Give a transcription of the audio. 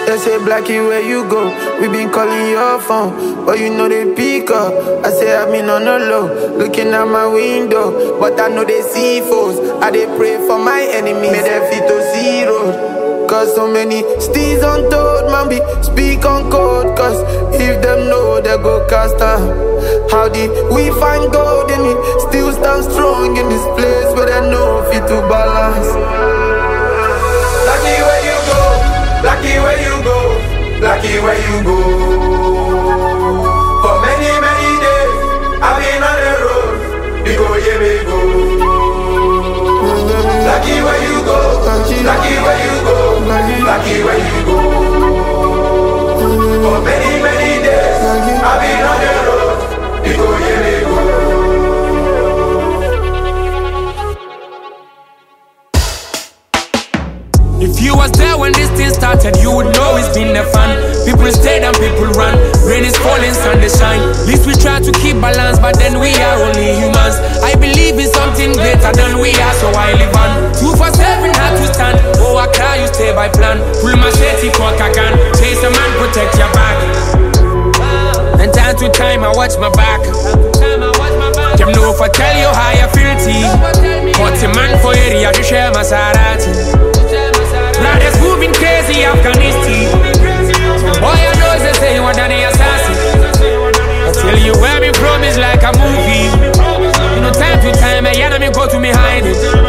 They say Blackie, where you go? We been calling your phone, but you know they pick up. I say I've been on the low, looking out my window, but I know they see foes. I they pray for my enemies, may they fit to zero. Cause so many steeds untold, man, be speak on code. Cause if them know, they go cast out. How did we find gold in it? Still stand strong in this place where they know fit to balance. Lucky where you go, lucky where you go, lucky where you go. For many, many days, I've been on the road. We go, yeah, we go. Lucky where you go, lucky where you go, lucky where you go. For many, many days, I've been on the road. We go, yeah, we go. If you was there when this thing started, you would know it's been the fun. People stayed and people run. Rain is falling, sun is shine. At least we try to keep balance, but then we are only humans. I believe in something greater than we are, so I live on. 247 had to stand. Oh, I cry, you stay by plan. Pull my shady cock, I can. Chase a man, protect your back. And time to time, I watch my back. Them know if I tell you how you feel, team. But the man for area, you share my Sarati. Brothers moving crazy, Afghanistan. Boy, I know they say you are than the assassin. I tell you where me from is like a movie. You know, time to time, my enemy go to me hiding.